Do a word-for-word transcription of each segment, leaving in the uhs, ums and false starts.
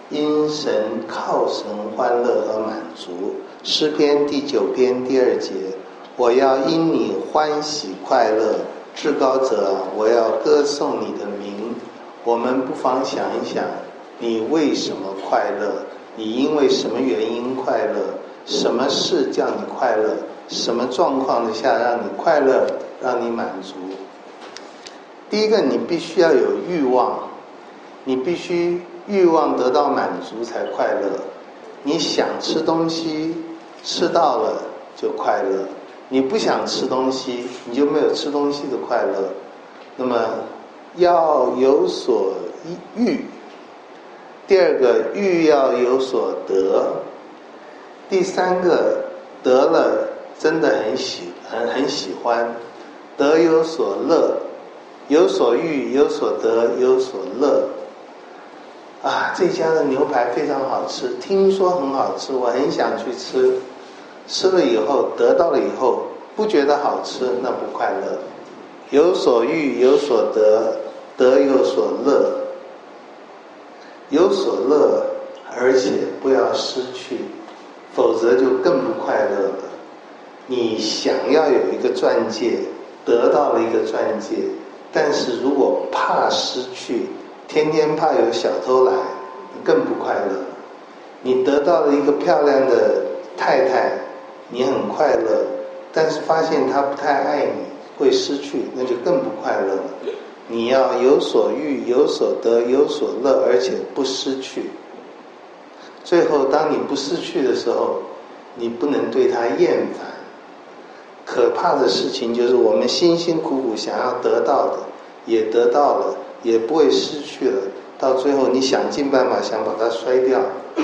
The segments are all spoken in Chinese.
因神靠神欢乐而满足。诗篇第九篇第二节，我要因你欢喜快乐，至高者，我要歌颂你的名。我们不妨想一想，你为什么快乐？你因为什么原因快乐？什么事叫你快乐？什么状况之下让你快乐，让你满足？第一个，你必须要有欲望，你必须欲望得到满足才快乐。你想吃东西，吃到了就快乐；你不想吃东西，你就没有吃东西的快乐。那么要有所欲，第二个欲要有所得，第三个得了真的很喜很很喜欢，得有所乐，有所欲，有所得，有所乐。啊，这家的牛排非常好吃，听说很好吃，我很想去吃。吃了以后，得到了以后，不觉得好吃，那不快乐。有所欲，有所得，得有所乐。有所乐，而且不要失去，否则就更不快乐了。你想要有一个钻戒，得到了一个钻戒，但是如果怕失去，天天怕有小偷来，更不快乐。你得到了一个漂亮的太太，你很快乐，但是发现她不太爱你，会失去，那就更不快乐了。你要有所欲，有所得，有所乐，而且不失去。最后当你不失去的时候，你不能对它厌烦。可怕的事情就是我们辛辛苦苦想要得到的也得到了，也不会失去了，到最后你想尽办法想把它摔掉。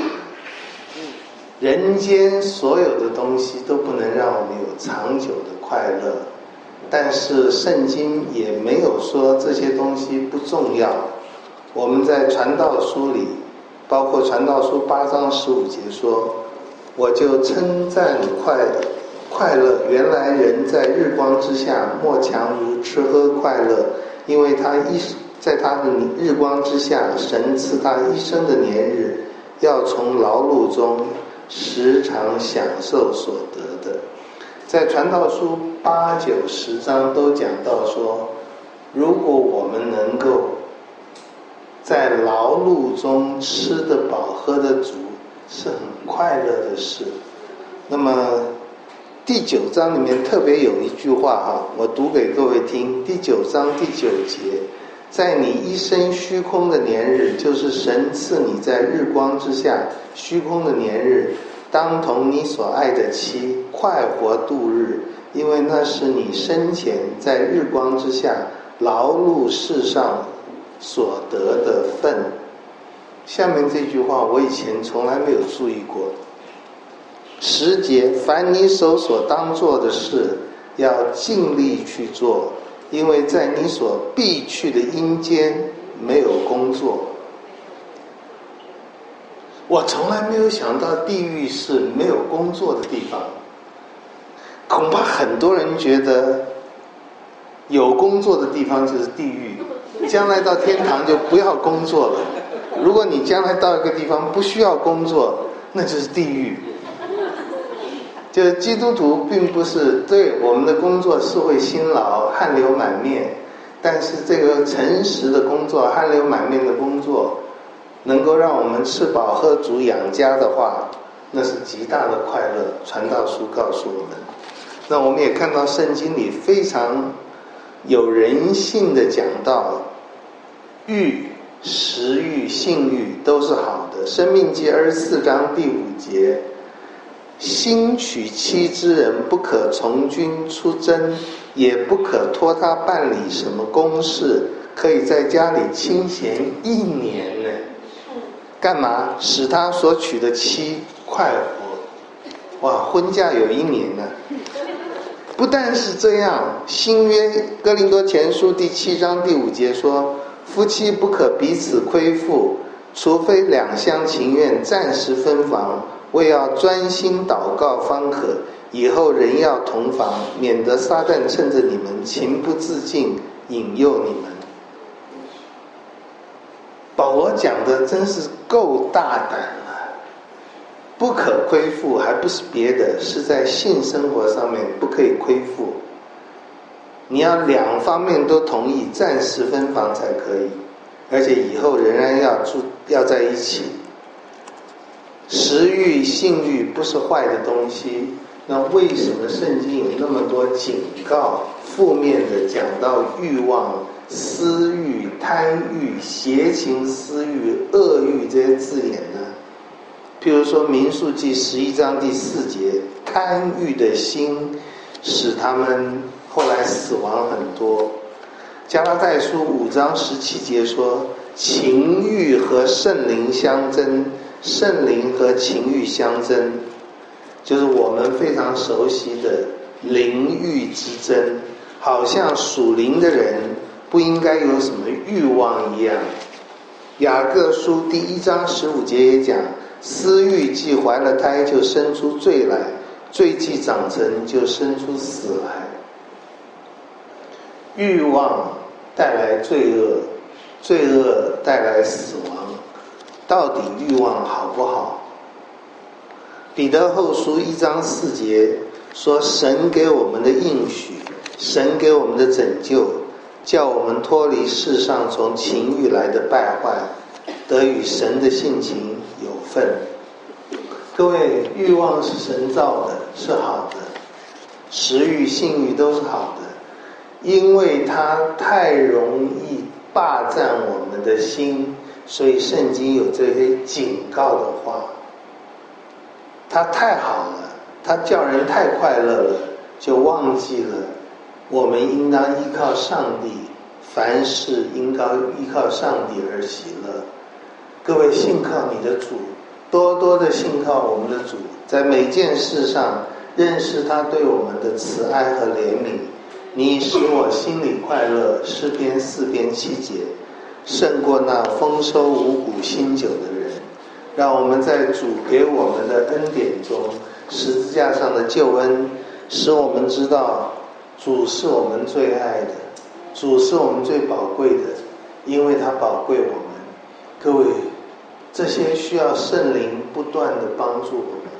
人间所有的东西都不能让我们有长久的快乐，但是圣经也没有说这些东西不重要。我们在传道书里，包括传道书八章十五节说，我就称赞快快乐，原来人在日光之下莫强如吃喝快乐，因为他一在他的日光之下，神赐他一生的年日，要从劳碌中时常享受所得的。在传道书八九十章都讲到说，如果我们能够在劳碌中吃得饱喝得足，是很快乐的事。那么第九章里面特别有一句话哈，我读给各位听。第九章第九节，在你一生虚空的年日，就是神赐你在日光之下虚空的年日，当同你所爱的妻快活度日，因为那是你生前在日光之下劳碌世上所得的份。下面这句话我以前从来没有注意过。十节，凡你手所当做的事，要尽力去做，因为在你所必去的阴间没有工作。我从来没有想到地狱是没有工作的地方，恐怕很多人觉得有工作的地方就是地狱，将来到天堂就不要工作了。如果你将来到一个地方不需要工作，那就是地狱。就是基督徒并不是对我们的工作是会辛劳汗流满面，但是这个诚实的工作，汗流满面的工作，能够让我们吃饱喝足养家的话，那是极大的快乐。传道书告诉我们，那我们也看到圣经里非常有人性的讲到，欲、食欲、性欲都是好的。申命记二十四章第五节，新娶妻之人不可从军出征，也不可托他办理什么公事，可以在家里清闲一年呢。干嘛？使他所娶的妻快活。哇，婚假有一年呢。不但是这样，新约哥林多前书第七章第五节说，夫妻不可彼此亏负，除非两厢情愿，暂时分房，为要专心祷告方可，以后人要同房，免得撒旦趁着你们情不自禁引诱你们。保罗讲的真是够大胆了，不可亏负，还不是别的，是在性生活上面不可以亏负。你要两方面都同意，暂时分房才可以，而且以后仍然要住要在一起。食欲、性欲不是坏的东西，那为什么圣经有那么多警告，负面的讲到欲望、私欲、贪欲、邪情私欲、恶欲这些字眼呢？譬如说民数记十一章第四节，贪欲的心使他们后来死亡很多。加拉太书五章十七节说，情欲和圣灵相争，圣灵和情欲相争，就是我们非常熟悉的灵欲之争，好像属灵的人不应该有什么欲望一样。雅各书第一章十五节也讲，私欲既怀了胎，就生出罪来，罪既长成，就生出死来。欲望带来罪恶，罪恶带来死亡，到底欲望好不好？彼得后书一章四节说，神给我们的应许，神给我们的拯救，叫我们脱离世上从情欲来的败坏，得与神的性情有份。各位，欲望是神造的，是好的，食欲、性欲都是好的，因为它太容易霸占我们的心，所以圣经有这些警告的话。它太好了，它叫人太快乐了，就忘记了我们应当依靠上帝，凡事应当依靠上帝而喜乐。各位，信靠你的主，多多的信靠我们的主，在每件事上认识他对我们的慈爱和怜悯。你使我心里快乐，诗篇四篇七节，胜过那丰收五谷新酒的人。让我们在主给我们的恩典中，十字架上的救恩使我们知道主是我们最爱的，主是我们最宝贵的，因为他宝贵我们。各位，这些需要圣灵不断的帮助我们，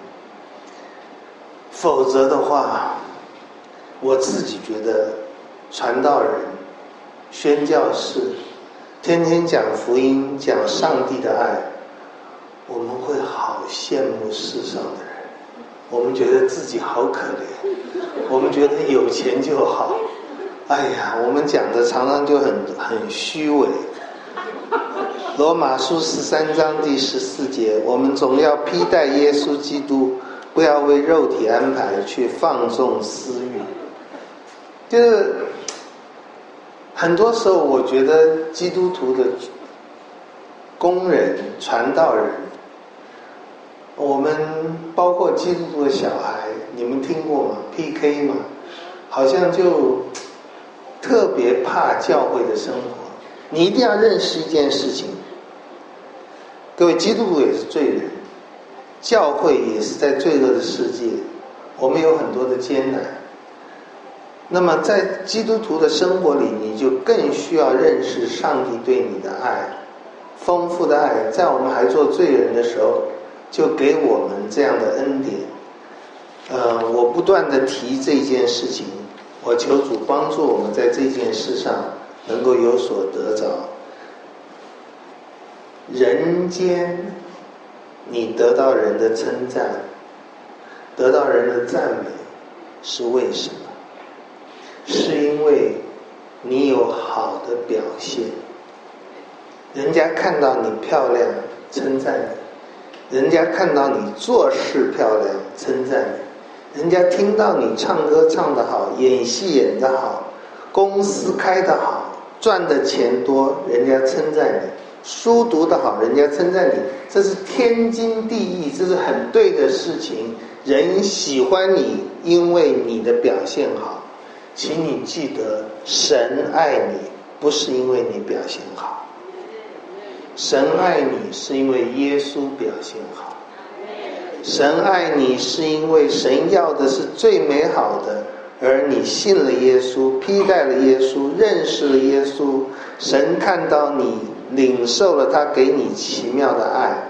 否则的话，我自己觉得传道人、宣教士天天讲福音，讲上帝的爱，我们会好羡慕世上的人，我们觉得自己好可怜，我们觉得有钱就好，哎呀，我们讲的常常就很很虚伪。罗马书十三章第十四节，我们总要披戴耶稣基督，不要为肉体安排去放纵私欲。就是很多时候我觉得基督徒的工人、传道人，我们包括基督徒的小孩，你们听过吗？ P K 嘛，好像就特别怕教会的生活。你一定要认识一件事情，各位，基督徒也是罪人，教会也是在罪恶的世界，我们有很多的艰难。那么在基督徒的生活里，你就更需要认识上帝对你的爱，丰富的爱，在我们还做罪人的时候就给我们这样的恩典。呃，我不断的提这件事情，我求主帮助我们在这件事上能够有所得着。人间你得到人的称赞，得到人的赞美，是为什么？是因为你有好的表现，人家看到你漂亮称赞你，人家看到你做事漂亮称赞你，人家听到你唱歌唱得好，演戏演得好，公司开得好，赚的钱多，人家称赞你，书读得好，人家称赞你，这是天经地义，这是很对的事情。人喜欢你，因为你的表现好。请你记得，神爱你不是因为你表现好，神爱你是因为耶稣表现好，神爱你是因为神要的是最美好的，而你信了耶稣，披戴了耶稣，认识了耶稣，神看到你领受了他给你奇妙的爱。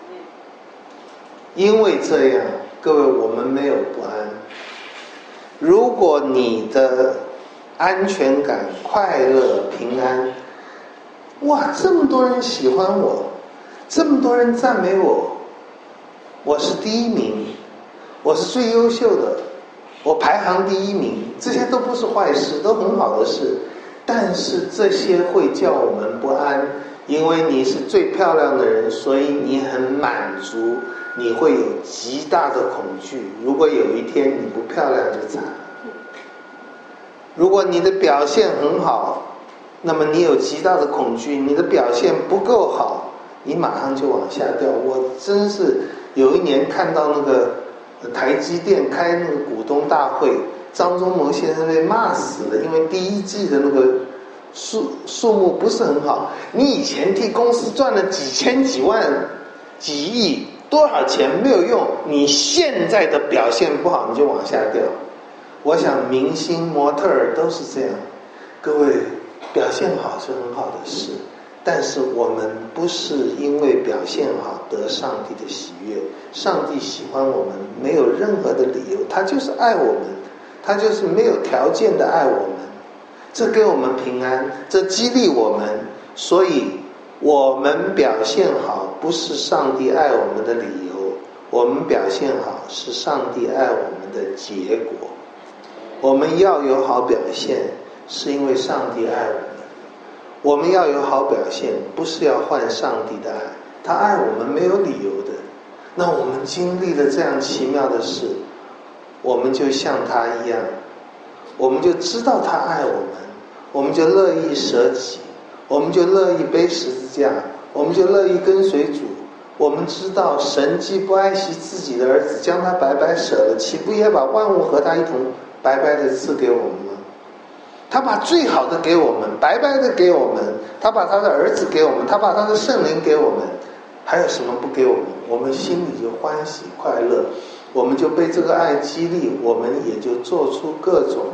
因为这样，各位，我们没有不安。如果你的安全感、快乐、平安，哇，这么多人喜欢我，这么多人赞美我，我是第一名，我是最优秀的，我排行第一名，这些都不是坏事，都很好的事。但是这些会叫我们不安，因为你是最漂亮的人，所以你很满足，你会有极大的恐惧。如果有一天你不漂亮就惨了。如果你的表现很好，那么你有极大的恐惧，你的表现不够好，你马上就往下掉。我真是有一年看到那个台积电开那个股东大会，张忠谋先生被骂死了，因为第一季的那个数数目不是很好。你以前替公司赚了几千几万几亿多少钱没有用，你现在的表现不好你就往下掉。我想明星模特儿都是这样。各位，表现好是很好的事，但是我们不是因为表现好得上帝的喜悦。上帝喜欢我们没有任何的理由，他就是爱我们，他就是没有条件的爱我们，这给我们平安，这激励我们。所以我们表现好不是上帝爱我们的理由，我们表现好是上帝爱我们的结果。我们要有好表现是因为上帝爱我们，我们要有好表现不是要换上帝的爱，他爱我们没有理由的。那我们经历了这样奇妙的事，我们就像他一样，我们就知道他爱我们，我们就乐意舍己，我们就乐意背十字架，我们就乐意跟随主。我们知道神既不爱惜自己的儿子，将他白白舍了，岂不也把万物和他一同白白的赐给我们吗？他把最好的给我们，白白的给我们，他把他的儿子给我们，他把他的圣灵给我们，还有什么不给我们？我们心里就欢喜快乐，我们就被这个爱激励，我们也就做出各种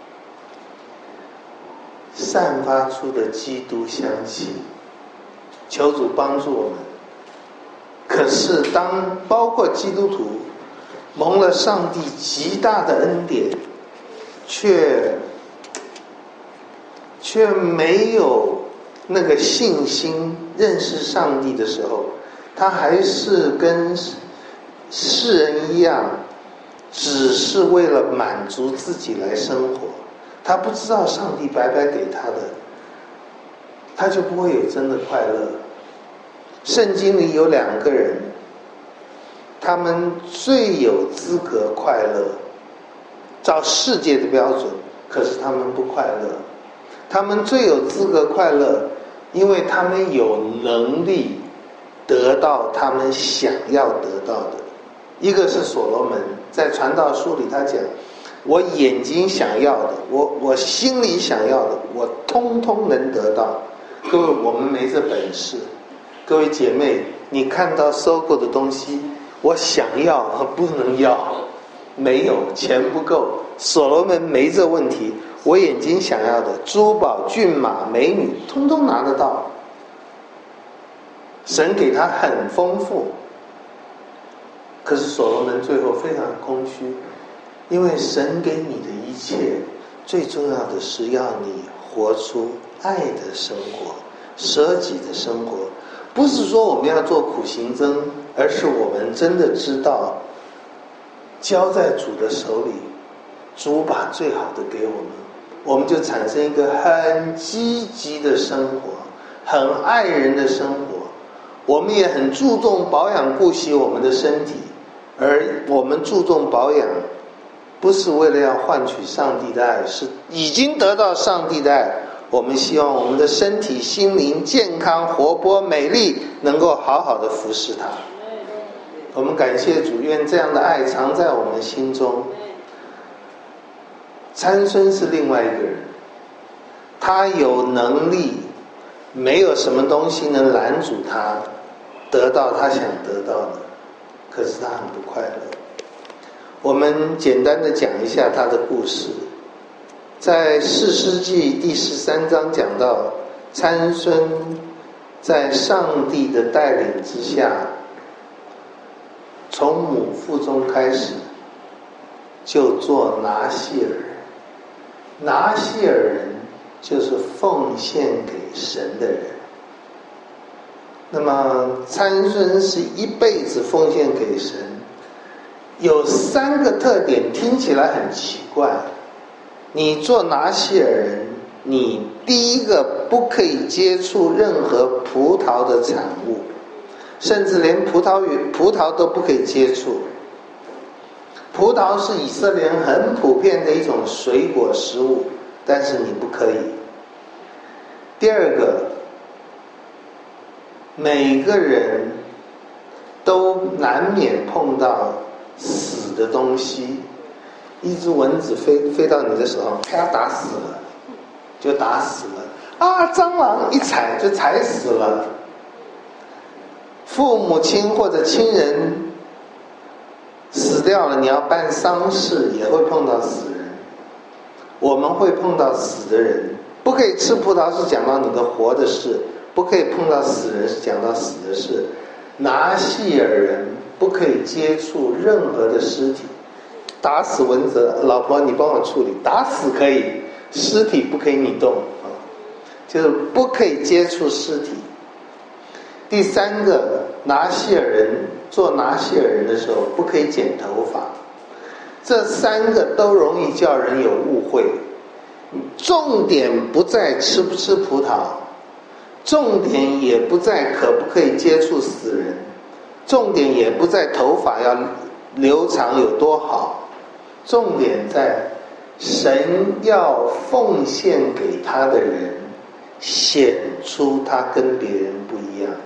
散发出的基督香气。求主帮助我们。可是当包括基督徒蒙了上帝极大的恩典，却却没有那个信心认识上帝的时候，他还是跟世人一样，只是为了满足自己来生活。他不知道上帝白白给他的，他就不会有真的快乐。圣经里有两个人，他们最有资格快乐，照世界的标准，可是他们不快乐。他们最有资格快乐，因为他们有能力得到他们想要得到的。一个是所罗门，在传道书里他讲，我眼睛想要的，我我心里想要的，我通通能得到。各位，我们没这本事。各位姐妹，你看到收购的东西，我想要和不能要，没有，钱不够。所罗门没这问题，我眼睛想要的珠宝、骏马、美女，通通拿得到。神给他很丰富，可是所罗门最后非常空虚，因为神给你的一切，最重要的是要你活出爱的生活，舍己的生活。不是说我们要做苦行僧，而是我们真的知道交在主的手里，主把最好的给我们，我们就产生一个很积极的生活，很爱人的生活。我们也很注重保养顾惜我们的身体，而我们注重保养不是为了要换取上帝的爱，是已经得到上帝的爱。我们希望我们的身体心灵健康活泼美丽，能够好好的服侍他。我们感谢主，愿这样的爱藏在我们心中。参孙是另外一个人，他有能力，没有什么东西能拦阻他得到他想得到的，可是他很不快乐。我们简单的讲一下他的故事。在士师记第十三章讲到，参孙在上帝的带领之下，从母腹中开始就做拿细耳人。拿细耳人就是奉献给神的人。那么参孙是一辈子奉献给神，有三个特点，听起来很奇怪。你做拿细耳人，你第一个不可以接触任何葡萄的产物，甚至连葡萄园葡萄都不可以接触。葡萄是以色列人很普遍的一种水果食物，但是你不可以。第二个，每个人都难免碰到死的东西，一只蚊子飞飞到你的手上，啪打死了，就打死了啊！蟑螂一踩就踩死了。父母亲或者亲人死掉了，你要办丧事也会碰到死人。我们会碰到死的人，不可以吃葡萄是讲到你的活的事，不可以碰到死人是讲到死的事。拿细耳人不可以接触任何的尸体，打死蚊子，老婆你帮我处理，打死可以，尸体不可以你动啊，就是不可以接触尸体。第三个，拿细耳人做拿细耳人的时候不可以剪头发。这三个都容易叫人有误会。重点不在吃不吃葡萄，重点也不在可不可以接触死人，重点也不在头发要留长有多好，重点在神要奉献给他的人显出他跟别人不一样。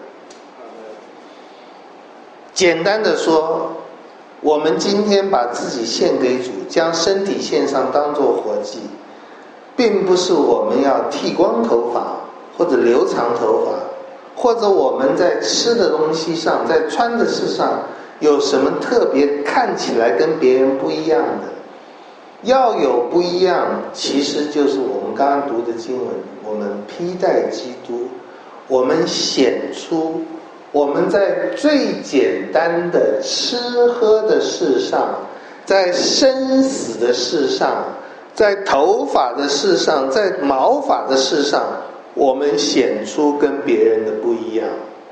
简单的说，我们今天把自己献给主，将身体献上当作活祭，并不是我们要剃光头发或者留长头发，或者我们在吃的东西上，在穿的事上有什么特别看起来跟别人不一样的。要有不一样，其实就是我们刚刚读的经文，我们披戴基督，我们显出我们在最简单的吃喝的事上，在生死的事上，在头发的事上，在毛发的事上，我们显出跟别人的不一样。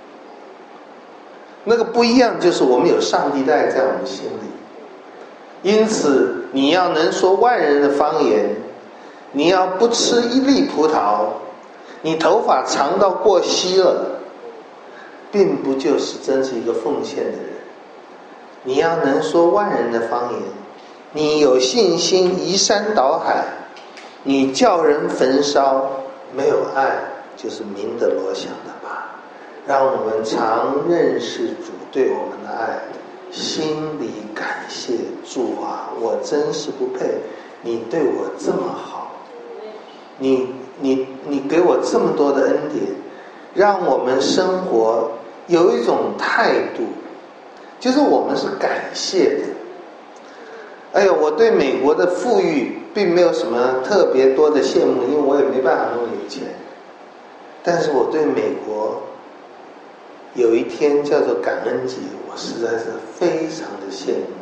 那个不一样就是我们有上帝带在我们心里。因此你要能说万人的方言，你要不吃一粒葡萄，你头发长到过膝了，并不就是真是一个奉献的人。你要能说万人的方言，你有信心移山倒海，你叫人焚烧，没有爱就是明德罗想的吧。让我们常认识主对我们的爱，心里感谢主啊，我真是不配，你对我这么好，你你你给我这么多的恩典，让我们生活有一种态度，就是我们是感谢的。哎呦，我对美国的富裕并没有什么特别多的羡慕，因为我也没办法那么有钱。但是我对美国有一天叫做感恩节，我实在是非常的羡慕。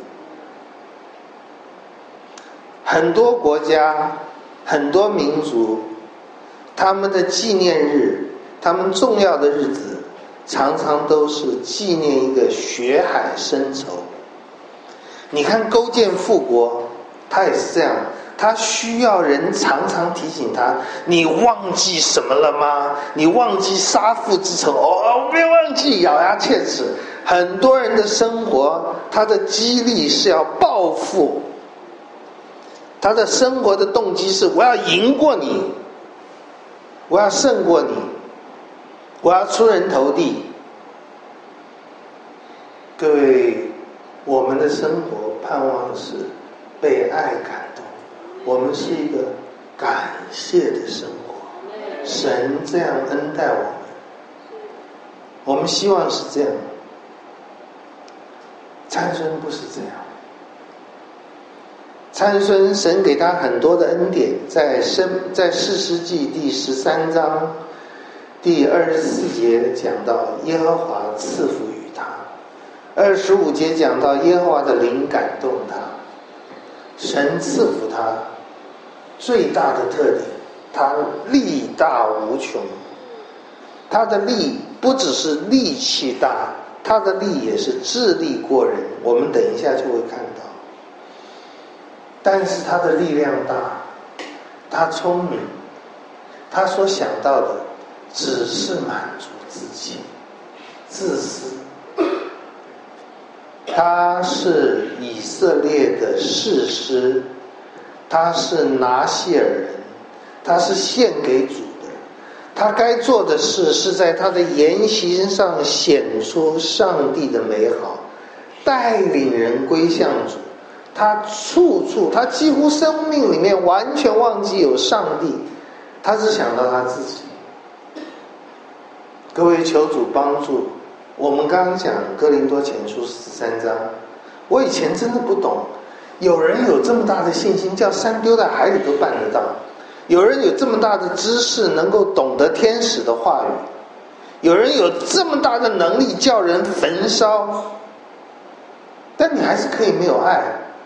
很多国家，很多民族，他们的纪念日，他们重要的日子，常常都是纪念一个血海深仇。你看勾践复国，他也是这样，他需要人常常提醒他，你忘记什么了吗？你忘记杀父之仇？哦，别忘记，咬牙切齿。很多人的生活，他的激励是要报复，他的生活的动机是我要赢过你，我要胜过你，我要出人头地。各位，我们的生活盼望的是被爱感动，我们是一个感谢的生活。神这样恩待我们，我们希望是这样。参孙不是这样。参孙神给他很多的恩典，在生在士师记第十三章第二十四节讲到耶和华赐福于他，二十五节讲到耶和华的灵感动他，神赐福他最大的特点，他力大无穷。他的力不只是力气大，他的力也是智力过人，我们等一下就会看到。但是他的力量大，他聪明，他所想到的只是满足自己，自私。他是以色列的士师，他是拿细尔人，他是献给主的，他该做的事是在他的言行上显出上帝的美好，带领人归向主。他处处，他几乎生命里面完全忘记有上帝，他只想到他自己。各位，求主帮助我们。刚刚讲哥林多前书十三章，我以前真的不懂，有人有这么大的信心，叫山丢在海里都办得到；有人有这么大的知识，能够懂得天使的话语；有人有这么大的能力，叫人焚烧。但你还是可以没有爱。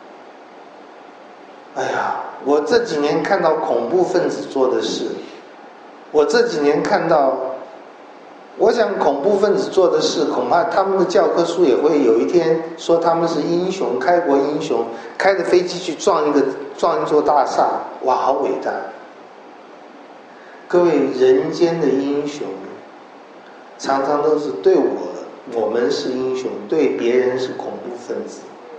哎呀，我这几年看到恐怖分子做的事，我这几年看到，我想恐怖分子做的事，恐怕他们的教科书也会有一天说他们是英雄，开国英雄，开着飞机去撞一个撞一座大厦，哇，好伟大！各位，人间的英雄常常都是对我我们是英雄，对别人是恐怖分子。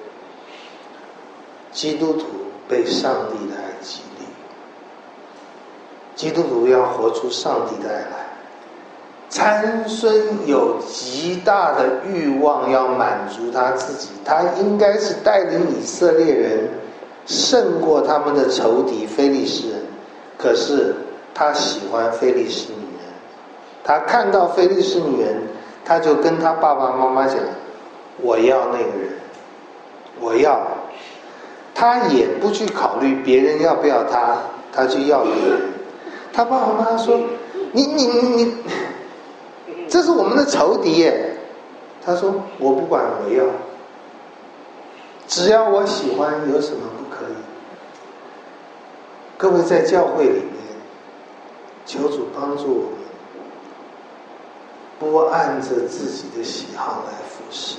基督徒被上帝的爱激励，基督徒要活出上帝的爱来。参孙有极大的欲望要满足他自己，他应该是带领以色列人胜过他们的仇敌非利士人，可是他喜欢非利士女人，他看到非利士女人，他就跟他爸爸妈妈讲，我要那个人，我要。他也不去考虑别人要不要他，他就要别人。他爸爸妈妈说，你你你你这是我们的仇敌耶。他说我不管，我要，只要我喜欢，有什么不可以？各位，在教会里面，求主帮助我们，不按着自己的喜好来服侍。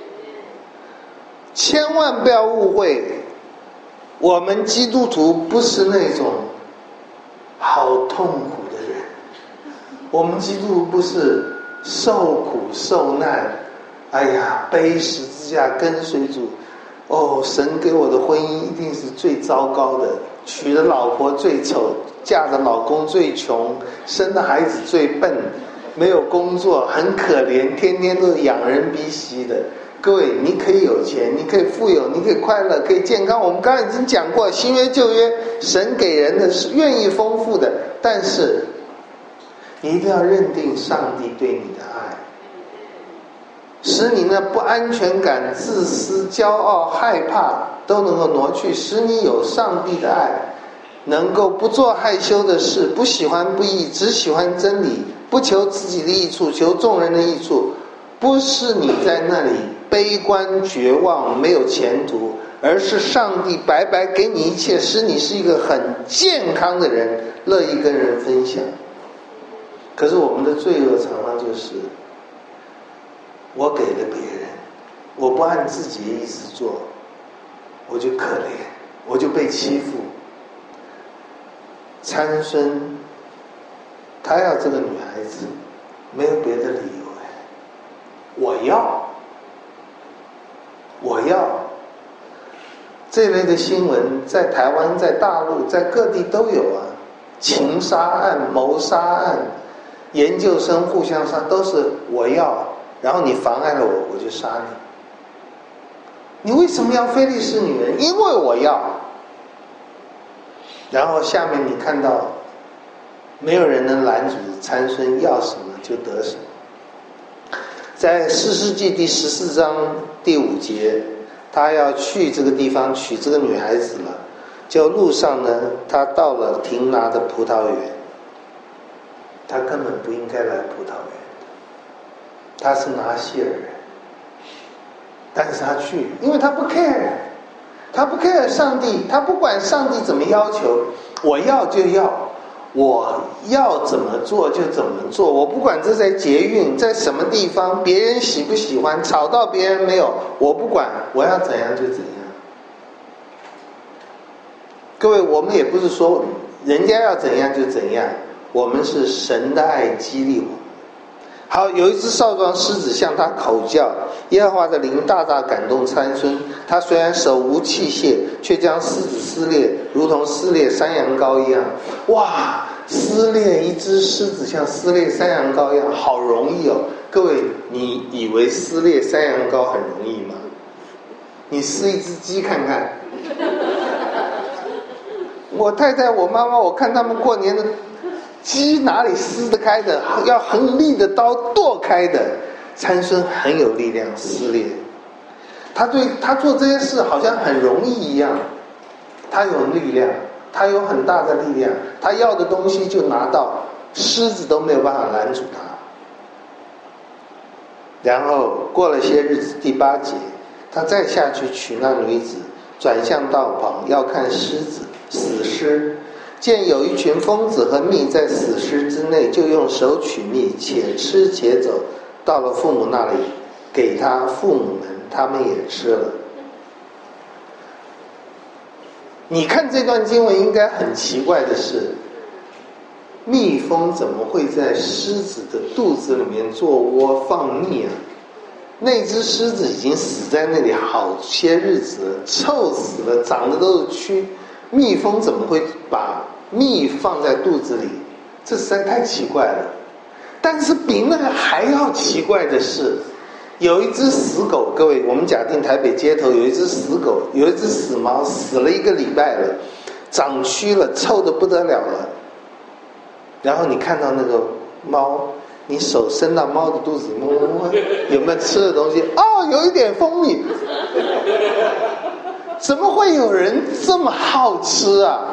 千万不要误会，我们基督徒不是那种好痛苦的人，我们基督徒不是受苦受难，哎呀，背十字架跟随主，哦，神给我的婚姻一定是最糟糕的，娶的老婆最丑，嫁的老公最穷，生的孩子最笨，没有工作，很可怜，天天都是仰人鼻息的。各位，你可以有钱，你可以富有，你可以快乐，可以健康。我们刚刚已经讲过，新约旧约神给人的是愿意丰富的，但是你一定要认定上帝对你的爱，使你那不安全感、自私、骄傲、害怕都能够挪去，使你有上帝的爱，能够不做害羞的事，不喜欢不义，只喜欢真理，不求自己的益处，求众人的益处。不是你在那里悲观绝望没有前途，而是上帝白白给你一切，使你是一个很健康的人，乐意跟人分享。可是我们的罪恶常常就是我给了别人，我不按自己的意思做，我就可怜，我就被欺负。参孙他要这个女孩子没有别的理由，我要我要这类的新闻在台湾、在大陆、在各地都有啊，情杀案、谋杀案，研究生互相杀，都是我要，然后你妨碍了我，我就杀你。你为什么要非利士女人？因为我要。然后下面你看到没有人能拦阻参孙要什么就得什么。在士师记第十四章第五节，他要去这个地方娶这个女孩子了，就路上呢，他到了亭拿的葡萄园。 他根本不应该来葡萄园，他是拿西尔人，但是他去，因为他不 care， 他不 care 上帝，他不管上帝怎么要求，我要就要，我要怎么做就怎么做，我不管这在捷运，在什么地方，别人喜不喜欢，吵到别人没有，我不管，我要怎样就怎样。各位，我们也不是说人家要怎样就怎样，我们是神的爱激励我们。好，有一只少壮狮子向他口叫，耶和华的灵大大感动参孙，他虽然手无器械，却将狮子撕裂，如同撕裂山羊羔一样。哇，撕裂一只狮子像撕裂山羊羔一样，好容易哦。各位，你以为撕裂山羊羔很容易吗？你撕一只鸡看看。我太太我妈妈，我看他们过年的鸡哪里撕得开的，要很利的刀剁开的。参孙很有力量撕裂，他对他做这些事好像很容易一样，他有力量，他有很大的力量，他要的东西就拿到，狮子都没有办法拦阻他。然后过了些日子，第八节，他再下去娶那女子，转向道旁要看狮子死尸，见有一群蜂子和蜜在死尸之内，就用手取蜜，且吃且走，到了父母那里，给他父母们，他们也吃了。你看这段经文应该很奇怪的是，蜜蜂怎么会在狮子的肚子里面做窝放蜜啊？那只狮子已经死在那里好些日子了，臭死了，长的都是蛆，蜜蜂怎么会把蜜放在肚子里？这实在太奇怪了。但是比那个还要奇怪的是，有一只死狗，各位，我们假定台北街头有一只死狗，有一只死猫，死了一个礼拜了，长蛆了，臭得不得了了。然后你看到那个猫，你手伸到猫的肚子摸摸摸，有没有吃的东西？哦，有一点蜂蜜。怎么会有人这么好吃啊？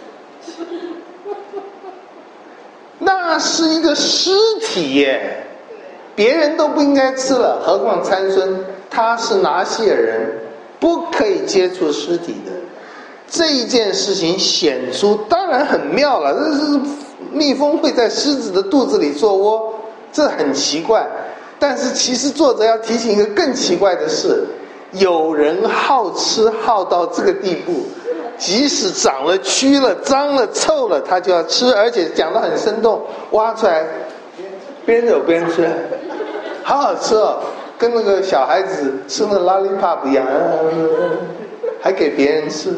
那是一个尸体耶，别人都不应该吃了，何况参孙，他是拿西尔人，不可以接触尸体的。这一件事情显出当然很妙了，这是蜜蜂会在狮子的肚子里做窝，这很奇怪。但是其实作者要提醒一个更奇怪的事，有人好吃好到这个地步，即使长了蛆了脏了臭了他就要吃，而且讲得很生动，挖出来边走边吃，好好吃哦，跟那个小孩子吃那 lollipop 一样，还给别人吃。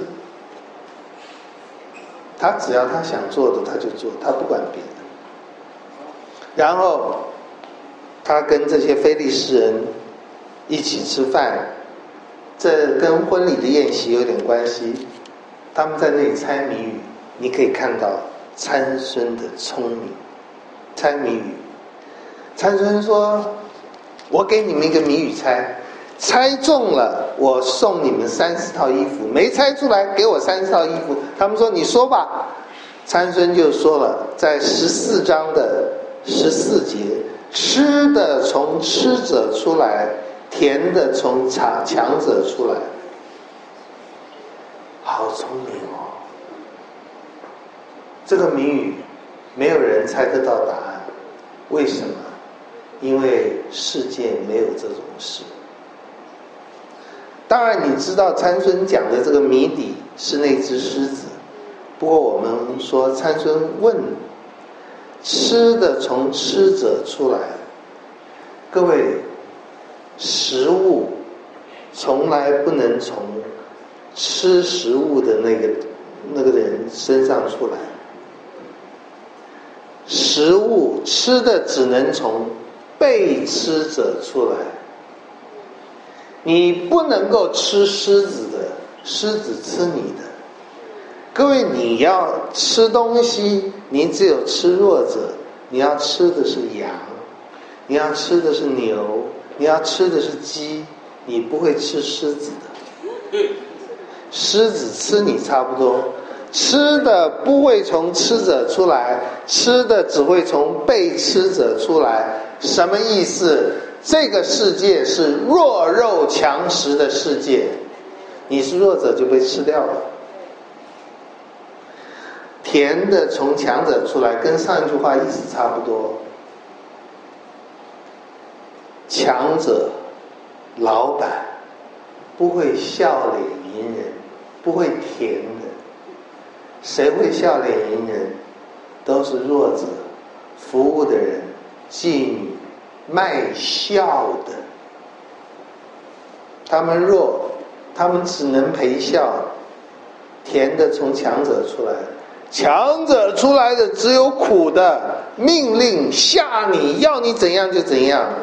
他只要他想做的他就做，他不管别的。然后他跟这些非利士人一起吃饭，这跟婚礼的宴席有点关系。他们在那里猜谜语，你可以看到参孙的聪明。猜谜语，参孙说，我给你们一个谜语猜，猜中了我送你们三十套衣服，没猜出来给我三十套衣服。他们说你说吧。参孙就说了，在十四章的十四节，吃的从吃者出来，甜的从强者出来。好聪明哦！这个谜语没有人猜得到答案，为什么？因为世界没有这种事。当然你知道参孙讲的这个谜底是那只狮子，不过我们说参孙问，吃的从吃者出来。各位，食物从来不能从吃食物的那个那个人身上出来，食物吃的只能从被吃者出来。你不能够吃狮子的，狮子吃你的。各位，你要吃东西，你只有吃弱者，你要吃的是羊，你要吃的是牛，你要吃的是鸡，你不会吃狮子的。狮子吃你差不多， 吃的不会从吃者出来，吃的只会从被吃者出来。什么意思？这个世界是弱肉强食的世界，你是弱者就被吃掉了。甜的从强者出来，跟上一句话意思差不多。强者老板不会笑脸迎人，不会甜的。谁会笑脸迎人？都是弱者，服务的人，妓女，卖笑的。他们弱，他们只能陪笑。甜的从强者出来，强者出来的只有苦的，命令吓你，要你怎样就怎样。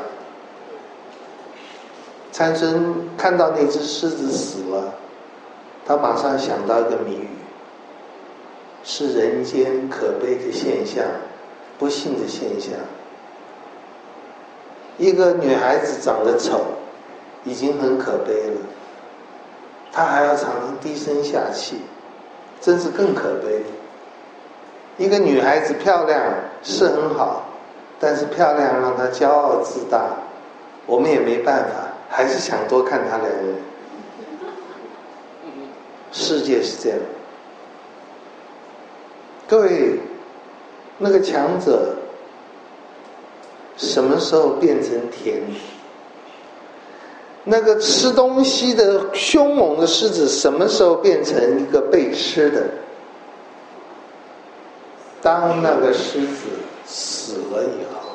参孙看到那只狮子死了，他马上想到一个谜语，是人间可悲的现象，不幸的现象。一个女孩子长得丑，已经很可悲了，她还要常常低声下气，真是更可悲。一个女孩子漂亮是很好，但是漂亮让她骄傲自大，我们也没办法，还是想多看她两眼。世界是这样。各位，那个强者什么时候变成甜？那个吃东西的凶猛的狮子什么时候变成一个被吃的？当那个狮子死了以后。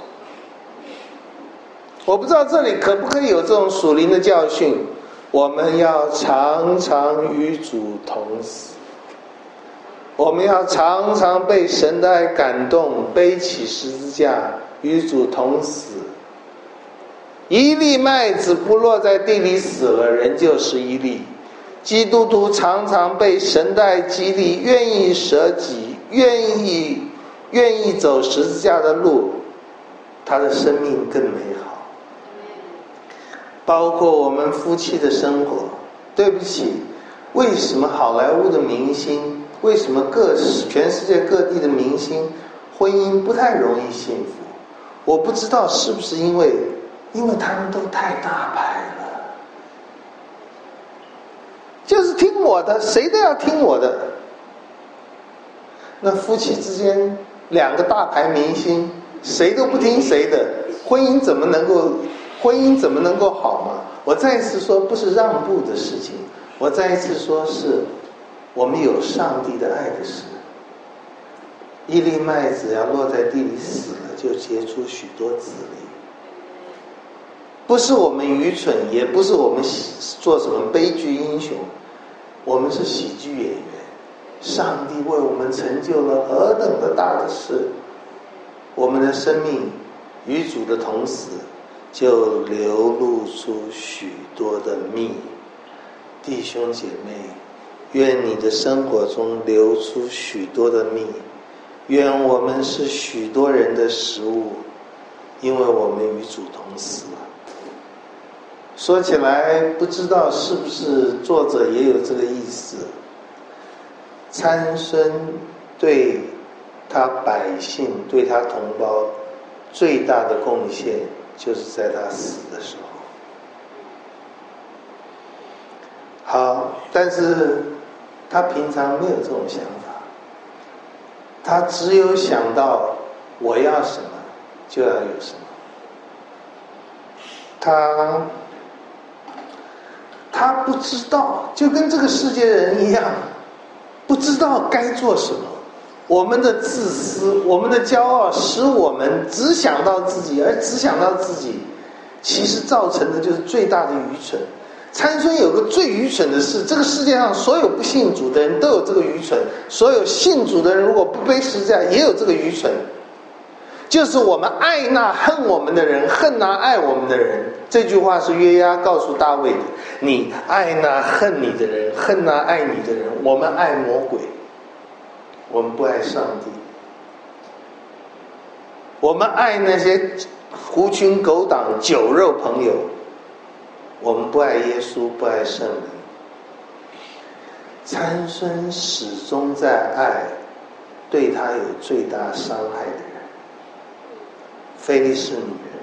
我不知道这里可不可以有这种属灵的教训，我们要常常与主同死，我们要常常被神的爱感动，背起十字架与主同死。一粒麦子不落在地里死了，人就是一粒。基督徒常常被神的爱激励，愿意舍己，愿意愿意走十字架的路，他的生命更美好。包括我们夫妻的生活，对不起，为什么好莱坞的明星，为什么各全世界各地的明星婚姻不太容易幸福？我不知道是不是因为因为他们都太大牌了，就是听我的，谁都要听我的。那夫妻之间两个大牌明星，谁都不听谁的，婚姻怎么能够婚姻怎么能够好吗？我再一次说，不是让步的事情，我再一次说，是我们有上帝的爱的事。一粒麦子要落在地里死了，就结出许多子粒。不是我们愚蠢，也不是我们做什么悲剧英雄，我们是喜剧演员。上帝为我们成就了何等的大的事，我们的生命与主的同死，就流露出许多的蜜。弟兄姐妹，愿你的生活中流出许多的蜜，愿我们是许多人的食物，因为我们与主同死了。说起来，不知道是不是作者也有这个意思。参孙对他百姓，对他同胞最大的贡献，就是在他死的时候。好，但是他平常没有这种想法，他只有想到我要什么就要有什么。他他不知道，就跟这个世界的人一样，不知道该做什么。我们的自私，我们的骄傲，使我们只想到自己，而只想到自己，其实造成的就是最大的愚蠢。参孙有个最愚蠢的事，这个世界上所有不信主的人都有这个愚蠢，所有信主的人如果不背十字架也有这个愚蠢，就是我们爱那恨我们的人，恨那爱我们的人。这句话是约押告诉大卫的，你爱那恨你的人，恨那爱你的人。我们爱魔鬼，我们不爱上帝。我们爱那些狐群狗党酒肉朋友，我们不爱耶稣，不爱圣灵。 参孙始终在爱对他有最大伤害的人，非利士女人。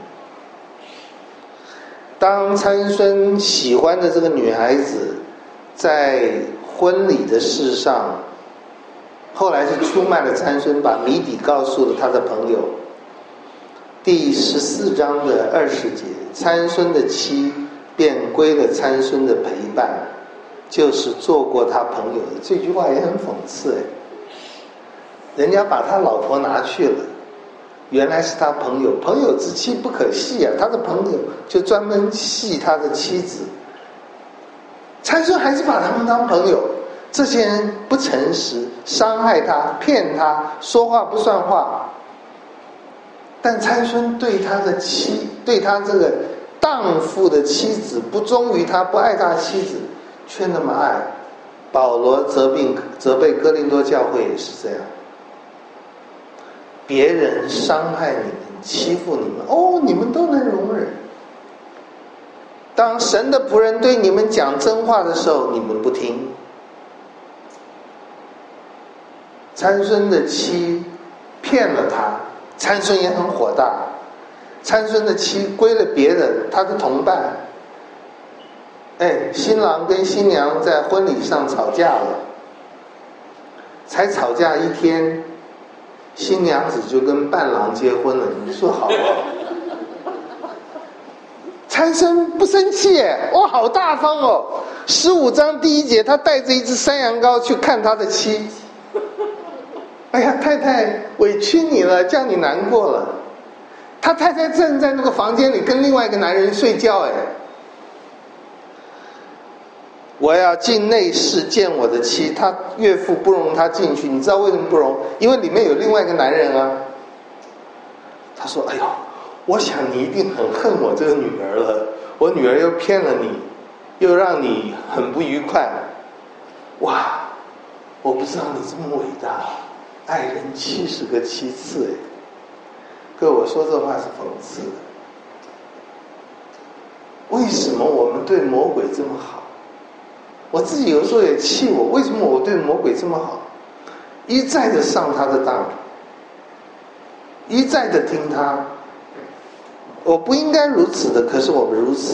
当参孙喜欢的这个女孩子在婚礼的事上，后来是出卖了参孙，把谜底告诉了他的朋友。第十四章的二十节，参孙的妻便归了参孙的陪伴，就是做过他朋友的。这句话也很讽刺哎，人家把他老婆拿去了，原来是他朋友，朋友之妻不可戏啊，他的朋友就专门戏他的妻子。参孙还是把他们当朋友，这些人不诚实，伤害他，骗他，说话不算话。但参孙对他的妻，对他这个荡妇的妻子，不忠于他，不爱他妻子，却那么爱。保罗责备责备哥林多教会也是这样，别人伤害你们，欺负你们，哦，你们都能容忍。当神的仆人对你们讲真话的时候，你们不听。参孙的妻骗了他，参孙也很火大。参孙的妻归了别人，他的同伴。哎，新郎跟新娘在婚礼上吵架了，才吵架一天，新娘子就跟伴郎结婚了，你说好不好？参孙不生气耶，哇，好大方哦！十五章第一节，他带着一只山羊羔去看他的妻。哎呀，太太委屈你了，叫你难过了。他太太正在那个房间里跟另外一个男人睡觉，哎，我要进内室见我的妻，他岳父不容他进去，你知道为什么不容？因为里面有另外一个男人啊。他说：“哎呦，我想你一定很恨我这个女儿了，我女儿又骗了你，又让你很不愉快。哇，我不知道你这么伟大，爱人七十个七次。”哎，各位，我说这话是讽刺的。为什么我们对魔鬼这么好？我自己有时候也气我，为什么我对魔鬼这么好？一再的上他的当，一再的听他。我不应该如此的，可是我们如此。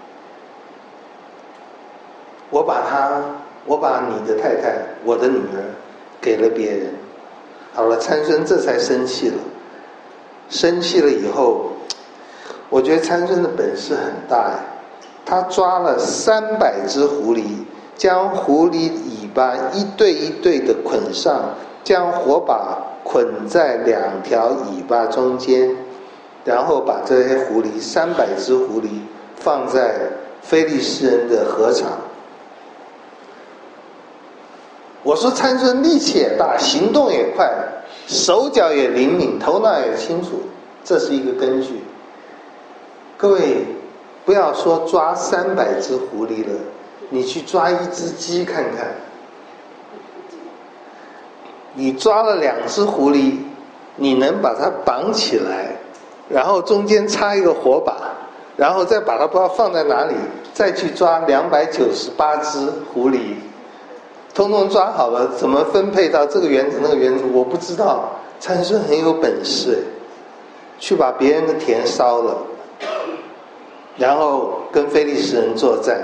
我把他，我把你的太太，我的女儿给了别人。好了，参孙这才生气了。生气了以后，我觉得参孙的本事很大呀。他抓了三百只狐狸，将狐狸尾巴一对一对的捆上，将火把捆在两条尾巴中间，然后把这些狐狸三百只狐狸放在非利士人的禾场。我说参孙力气也大，行动也快，手脚也灵敏，头脑也清楚，这是一个根据。各位不要说抓三百只狐狸了，你去抓一只鸡看看。你抓了两只狐狸，你能把它绑起来，然后中间插一个火把，然后再把它不知道放在哪里，再去抓两百九十八只狐狸，通通抓好了，怎么分配到这个园子那个园子我不知道。参孙很有本事，去把别人的田烧了，然后跟非利士人作战。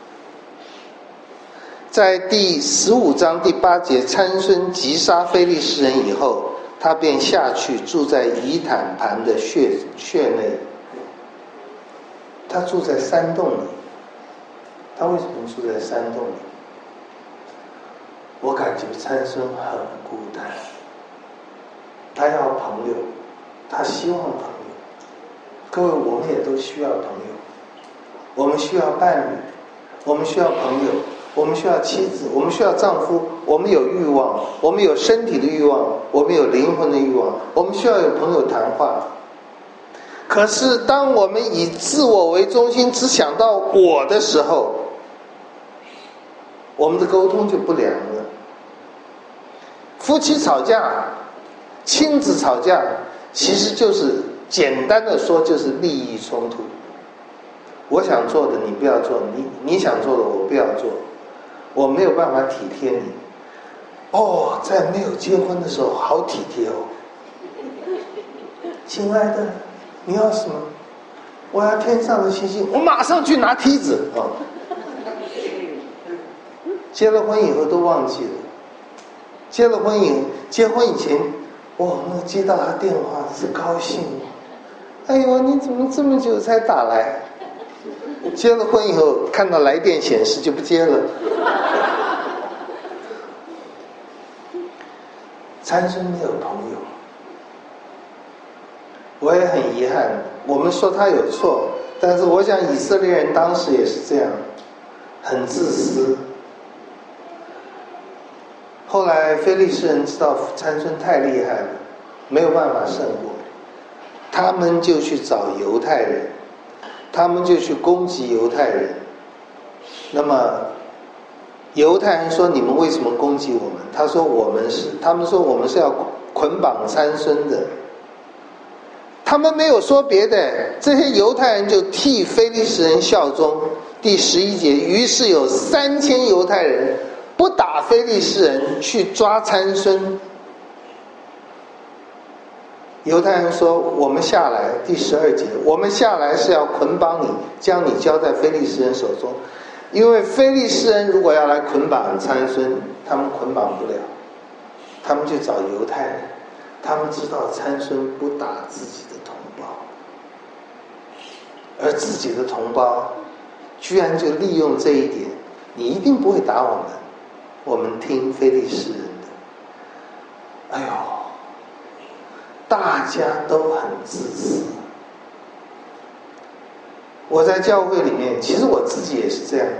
在第十五章第八节，参孙击杀非利士人以后，他便下去住在以坦盘的穴穴内。他住在山洞里。他为什么住在山洞里？我感觉参孙很孤单，他要朋友，他希望朋友。各位，我们也都需要朋友，我们需要伴侣，我们需要朋友，我们需要妻子，我们需要丈夫，我们有欲望，我们有身体的欲望，我们有灵魂的欲望，我们需要有朋友谈话。可是当我们以自我为中心，只想到我的时候，我们的沟通就不良了。夫妻吵架，亲子吵架，其实就是简单的说就是利益冲突。我想做的你不要做，你你想做的我不要做。 我没有办法体贴你。哦，在没有结婚的时候好体贴哦。亲爱的，你要什么？我要天上的星星，我马上去拿梯子啊！哦，结了婚以后都忘记了。结了婚以结婚以前，哇，那接到他电话是高兴。哎呦，你怎么这么久才打来？结了婚以后，看到来电显示就不接了。参孙没有朋友，我也很遗憾。我们说他有错，但是我想以色列人当时也是这样，很自私。后来非利士人知道参孙太厉害了，没有办法胜过，他们就去找犹太人，他们就去攻击犹太人。那么犹太人说：“你们为什么攻击我们？”他说：“我们是，他们说我们是要捆绑参孙的。”他们没有说别的，这些犹太人就替非利士人效忠。第十一节，于是有三千犹太人不打非利士人，去抓参孙。犹太人说：“我们下来。”第十二节，我们下来是要捆绑你，将你交在非利士人手中。因为非利士人如果要来捆绑参孙，他们捆绑不了，他们就找犹太人。他们知道参孙不打自己的同胞，而自己的同胞居然就利用这一点，你一定不会打我们，我们听非利士人的。哎呦，大家都很自私。我在教会里面，其实我自己也是这样，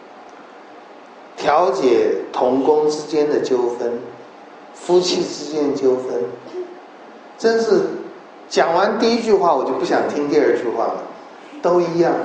调解同工之间的纠纷，夫妻之间的纠纷，真是讲完第一句话我就不想听第二句话了，都一样。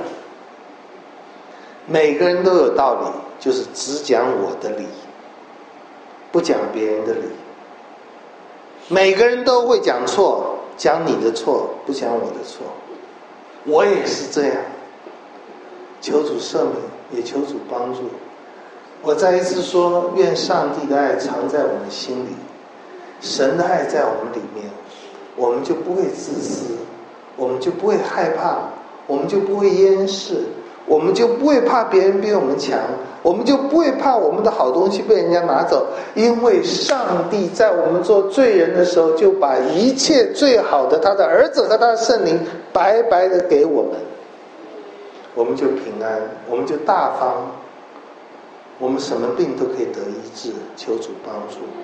每个人都有道理，就是只讲我的理，不讲别人的理。每个人都会讲错，讲你的错，不讲我的错。我也是这样，求主赦免，也求主帮助。我再一次说，愿上帝的爱藏在我们心里，神的爱在我们里面，我们就不会自私，我们就不会害怕，我们就不会厌世，我们就不会怕别人比我们强，我们就不会怕我们的好东西被人家拿走，因为上帝在我们做罪人的时候，就把一切最好的他的儿子和他的圣灵白白的给我们，我们就平安，我们就大方，我们什么病都可以得医治，求主帮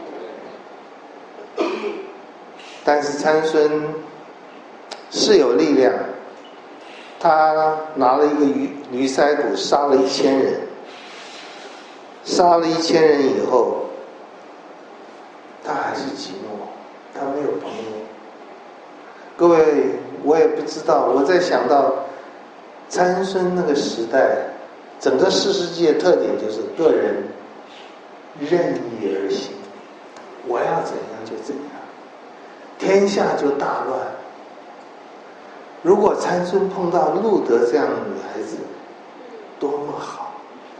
助。但是参孙是有力量，他拿了一个驴驴腮骨杀了一千人，杀了一千人以后，他还是寂寞，他没有朋友。各位，我也不知道，我在想到参孙那个时代，整个士师记的特点就是个人任意而行，我要怎样就怎样，天下就大乱。如果参孙碰到路德这样的女孩子，多么好！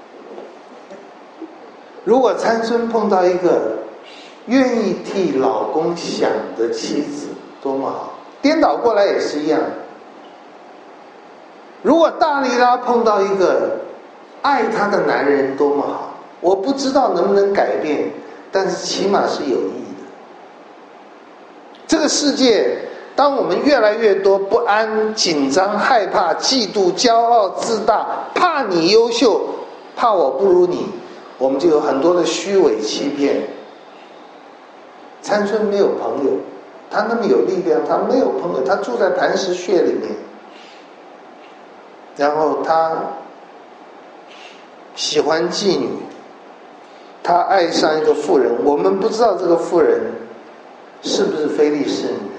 如果参孙碰到一个愿意替老公想的妻子，多么好！颠倒过来也是一样。如果大利拉碰到一个爱她的男人，多么好！我不知道能不能改变，但是起码是有益的。这个世界，当我们越来越多不安、紧张、害怕、嫉妒、骄傲、自大，怕你优秀，怕我不如你，我们就有很多的虚伪欺骗。参孙没有朋友，他那么有力量，他没有朋友，他住在磐石穴里面，然后他喜欢妓女，他爱上一个妇人，我们不知道这个妇人是不是非利士女人。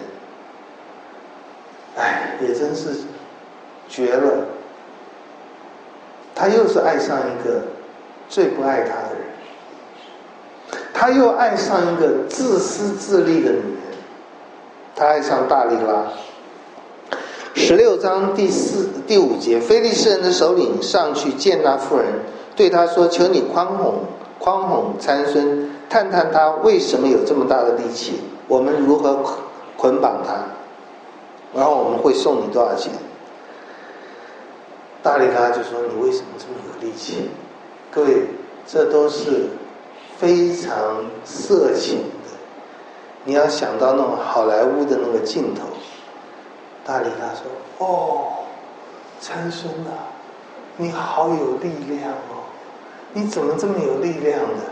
哎，也真是绝了，他又是爱上一个最不爱他的人，他又爱上一个自私自利的女人，他爱上大利拉。十六章第四第五节，非利士人的首领上去见那妇人， 对他说：“求你宽宏宽宏参孙，探探他为什么有这么大的力气，我们如何捆绑他，然后我们会送你多少钱？”大利拉就说：“你为什么这么有力气？”各位，这都是非常色情的，你要想到那种好莱坞的那个镜头。大利拉说：“哦，参孙啊，你好有力量哦，你怎么这么有力量的？”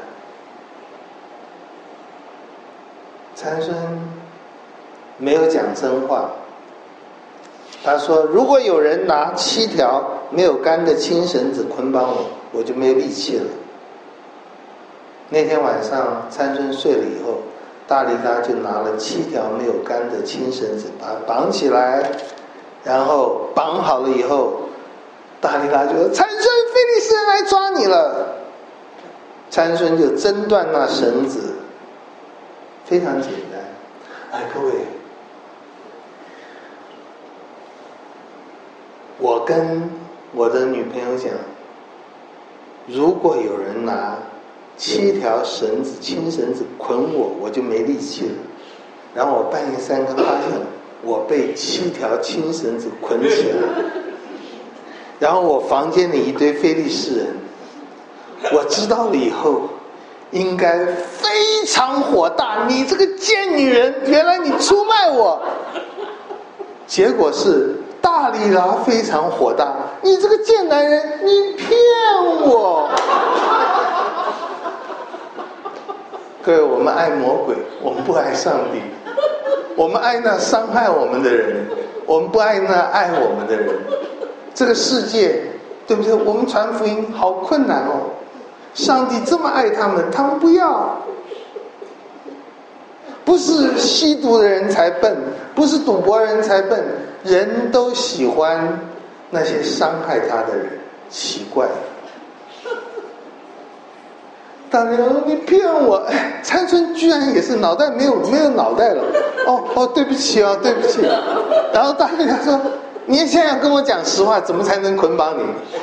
参孙没有讲真话，他说：“如果有人拿七条没有干的青绳子捆绑我，我就没有力气了。”那天晚上参孙睡了以后，大利拉就拿了七条没有干的青绳子把它绑起来，然后绑好了以后，大利拉就说：“参孙，非利士人来抓你了。”参孙就挣断那绳子，非常简单。哎，各位，我跟我的女朋友讲，如果有人拿七条绳子青绳子捆我，我就没力气了。然后我半夜三更发现我被七条青绳子捆起来，然后我房间里一堆非利士人，我知道了以后应该非常火大，你这个贱女人，原来你出卖我。结果是大利拉非常火大，你这个贱男人，你骗我。各位，我们爱魔鬼，我们不爱上帝，我们爱那伤害我们的人，我们不爱那爱我们的人。这个世界，对不对？我们传福音好困难哦，上帝这么爱他们，他们不要。不是吸毒的人才笨，不是赌博人才笨，人都喜欢那些伤害他的人。奇怪，大利拉说：“你骗我！”哎，参孙居然也是脑袋没有没有脑袋了。哦哦，对不起啊，对不起。然后大利拉说：“你现在要跟我讲实话，怎么才能捆绑你？”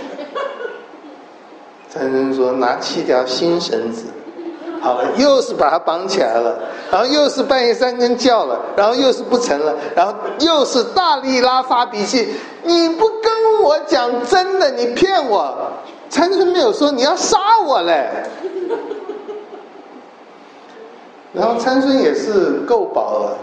参孙说：“拿七条新绳子。”好了，又是把他绑起来了，然后又是半夜三更叫了，然后又是不成了，然后又是大利拉发脾气：“你不跟我讲真的，你骗我！”参孙没有说你要杀我嘞。然后参孙也是够饱了，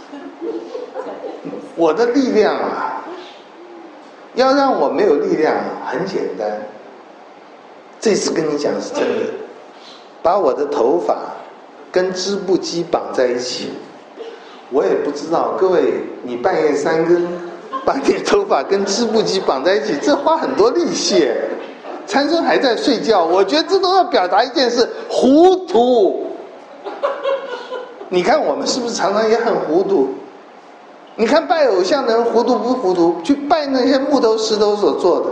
我的力量啊，要让我没有力量很简单，这次跟你讲是真的，把我的头发跟织布机绑在一起。我也不知道，各位，你半夜三更把你的头发跟织布机绑在一起，这花很多力气。参孙还在睡觉，我觉得这都要表达一件事：糊涂。你看我们是不是常常也很糊涂？你看拜偶像的人糊涂不糊涂？去拜那些木头石头所做的。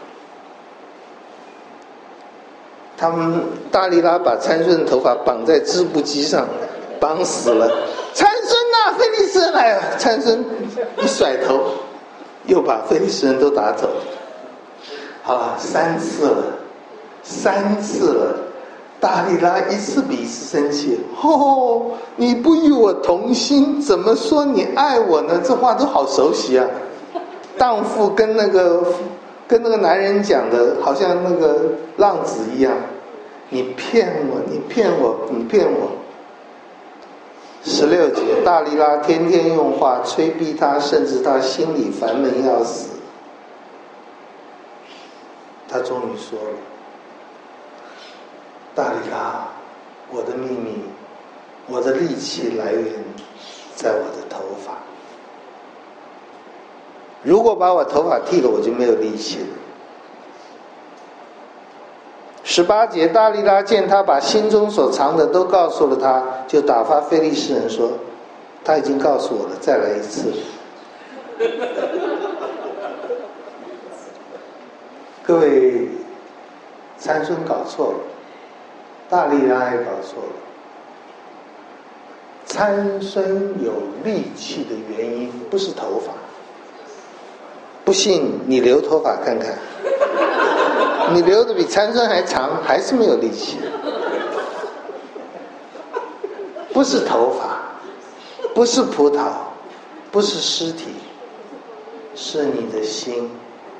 他们大利拉把参孙的头发绑在织布机上，绑死了。参孙呐、啊，非利士人来了！参孙一甩头，又把非利士人都打走了。好了，三次了，三次了。大利拉一次比一次生气。哦，你不与我同心，怎么说你爱我呢？这话都好熟悉啊。荡妇跟那个跟那个男人讲的，好像那个浪子一样。你骗我，你骗我，你骗我。十六节，大利拉天天用话催逼他，甚至他心里烦闷要死。他终于说了：“大利拉，我的秘密，我的力气来源在我的头发。如果把我头发剃了，我就没有力气了。”十八节，大利拉见他把心中所藏的都告诉了他，就打发非利士人说：“他已经告诉我了，再来一次。”各位，参孙搞错了，大利拉也搞错了。参孙有力气的原因不是头发，不信你留头发看看。 你留的比参孙还长，还是没有力气。不是头发，不是葡萄，不是尸体，是你的心。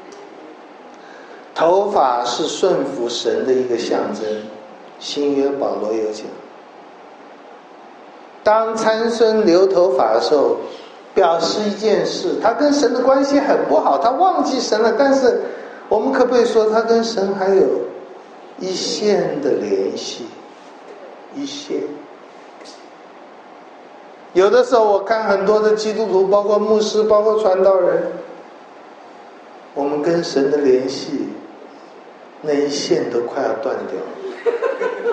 头发是顺服神的一个象征，新约保罗有讲，当参孙留头发的时候，表示一件事，他跟神的关系很不好，他忘记神了，但是我们可不可以说他跟神还有一线的联系？一线。有的时候我看很多的基督徒，包括牧师，包括传道人，我们跟神的联系那一线都快要断掉了。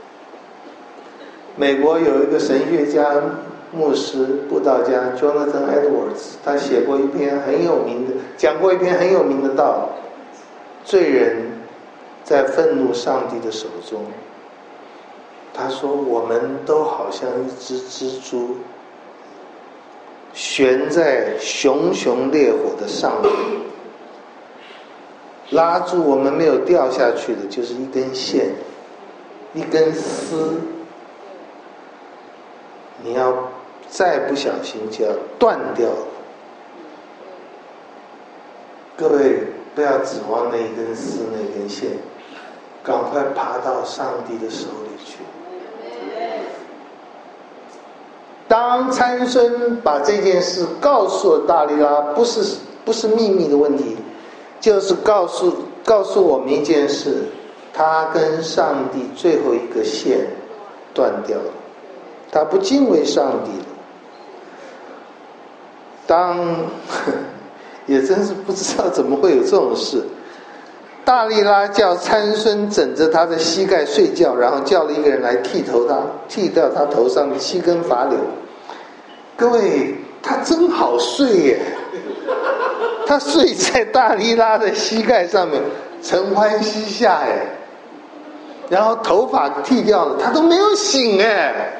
美国有一个神学家、牧师、布道家 Jonathan Edwards， 他写过一篇很有名的，讲过一篇很有名的道，罪人在愤怒上帝的手中。他说我们都好像一只蜘蛛，悬在熊熊烈火的上面，拉住我们没有掉下去的就是一根线，一根丝，你要再不小心就要断掉了。各位不要指望那一根丝那根线，赶快爬到上帝的手里去。当参孙把这件事告诉了大利拉，不是不是秘密的问题，就是告诉告诉我们一件事，他跟上帝最后一个线断掉了，他不敬畏上帝了。当也真是不知道怎么会有这种事，大利拉叫参孙枕着他的膝盖睡觉，然后叫了一个人来剃头他，剃掉他头上的七根发绺。各位，他真好睡耶！他睡在大利拉的膝盖上面，承欢膝下耶。然后头发剃掉了，他都没有醒哎。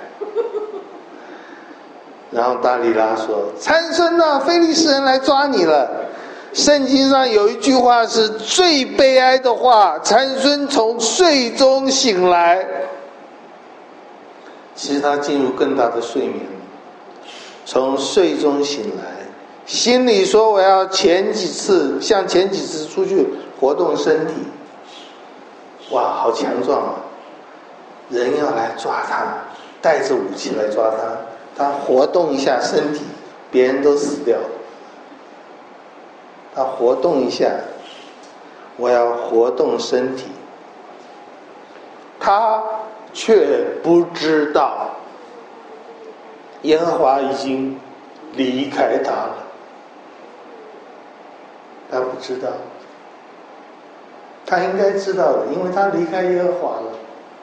然后大利拉说：“参孙啊，非利士人来抓你了。”圣经上有一句话是最悲哀的话，参孙从睡中醒来。其实他进入更大的睡眠，从睡中醒来，心里说我要前几次像前几次出去活动身体。哇，好强壮啊！人要来抓他，带着武器来抓他，他活动一下身体，别人都死掉了。他活动一下，我要活动身体。他却不知道耶和华已经离开他了，他不知道，他应该知道的，因为他离开耶和华了。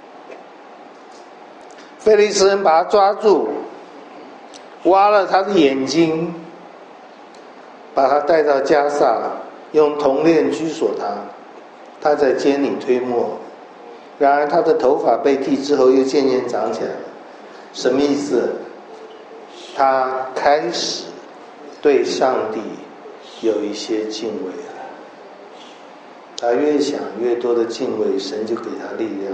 非利士人把他抓住，挖了他的眼睛，把他带到迦萨，用铜链拘锁他，他在监里推磨。然而他的头发被剃之后又渐渐长起来了。什么意思？他开始对上帝有一些敬畏了。他越想越多的敬畏，神就给他力量。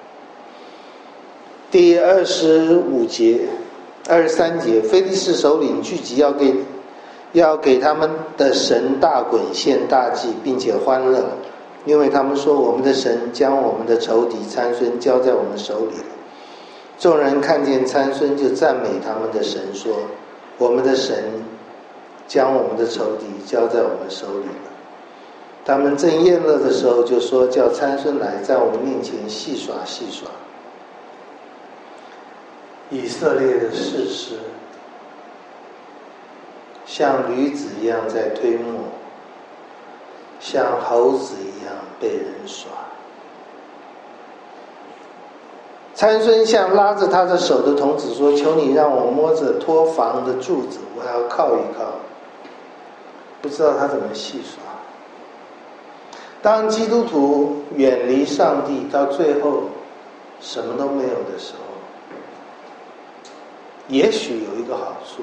第二十五节、二十三节，非利士首领聚集，要给要给他们的神大袞献大祭，并且欢乐，因为他们说我们的神将我们的仇敌参孙交在我们手里了。众人看见参孙，就赞美他们的神，说我们的神将我们的仇敌交在我们手里了。他们正宴乐的时候，就说叫参孙来，在我们面前戏耍戏耍。以色列的士师像驴子一样在推磨，像猴子一样被人耍。参孙向拉着他的手的童子说：求你让我摸着托房的柱子，我要靠一靠。不知道他怎么戏耍。当基督徒远离上帝，到最后什么都没有的时候，也许有一个好处，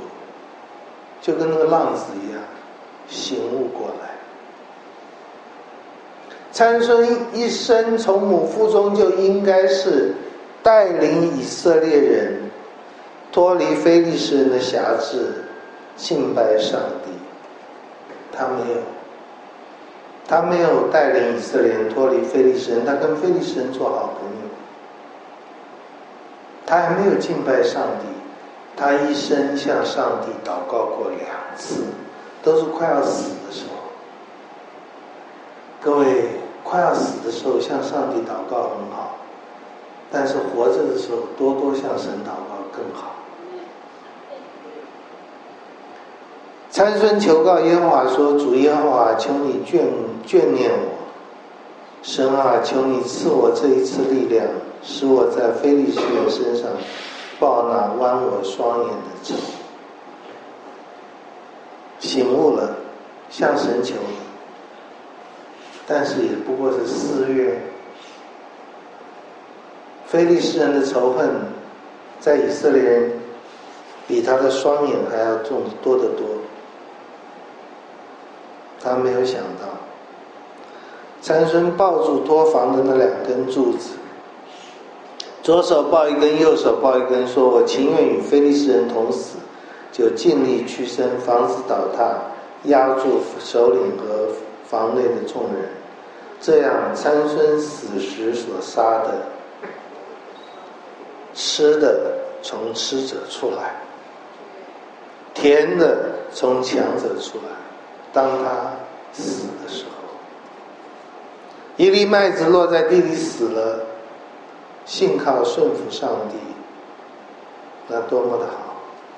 就跟那个浪子一样，醒悟过来。 参孙一生从母腹中就应该是带领以色列人脱离非利士人的辖制，敬拜上帝。他没有，他没有带领以色列人脱离非利士人，他跟非利士人做好朋友，他还没有敬拜上帝。他一生向上帝祷告过两次，都是快要死的时候。各位，快要死的时候向上帝祷告很好，但是活着的时候多多向神祷告更好。参孙求告耶和华说：主耶和华，求你眷眷念我，神啊，求你赐我这一次力量，使我在非利士人身上报那剜我双眼的仇。醒悟了，向神求了，但是也不过是私怨。非利士人的仇恨在以色列人比他的双眼还要重多得多。他没有想到参孙抱住托房的那两根柱子，左手抱一根，右手抱一根，说我情愿与非利士人同死，就尽力屈身，房子倒塌，压住首领和房内的众人。这样参孙死时所杀的吃的从吃者出来，甜的从强者出来。当他死的时候，一粒麦子落在地里死了，信靠顺服上帝，那多么的好。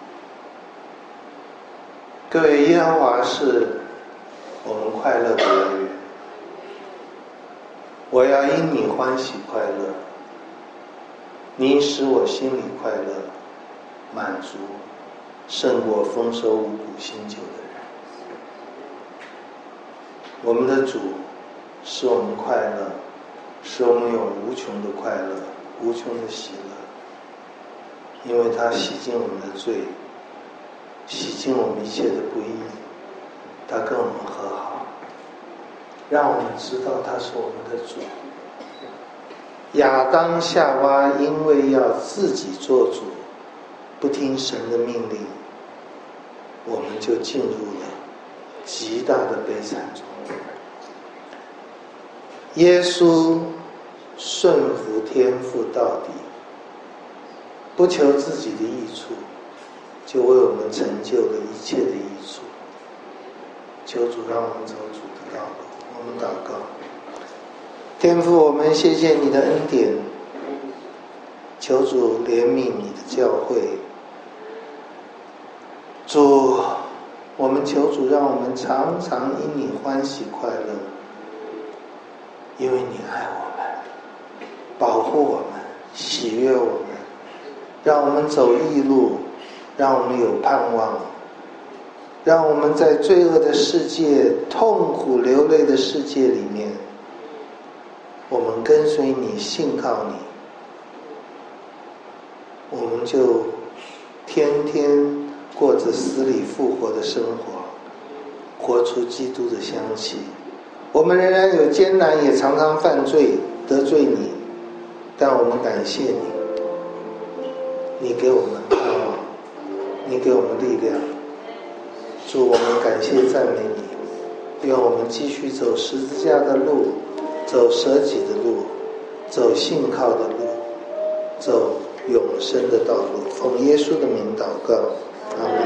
各位，耶和华是我们快乐的来源，我要因你欢喜快乐，你使我心里快乐满足，胜过丰收五谷新酒的人。我们的主使我们快乐，使我们有无穷的快乐，无穷的喜乐，因为他洗净我们的罪，洗净我们一切的不义，他跟我们和好，让我们知道他是我们的主。亚当夏娃因为要自己做主，不听神的命令，我们就进入了极大的悲惨中。耶稣顺服天父到底，不求自己的益处，就为我们成就了一切的益处。求主让我们走主的道路。我们祷告。天父，我们谢谢你的恩典，求主怜悯你的教会。主，我们求主让我们常常因你欢喜快乐，因为你爱我们，保护我们，喜悦我们，让我们走义路，让我们有盼望，让我们在罪恶的世界、痛苦流泪的世界里面，我们跟随你，信靠你，我们就天天过着死里复活的生活，活出基督的香气。我们仍然有艰难，也常常犯罪，得罪你，但我们感谢你，你给我们盼望，你给我们力量。主，我们感谢赞美你，愿我们继续走十字架的路，走舍己的路，走信靠的路，走永生的道路。奉耶稣的名祷告，阿们。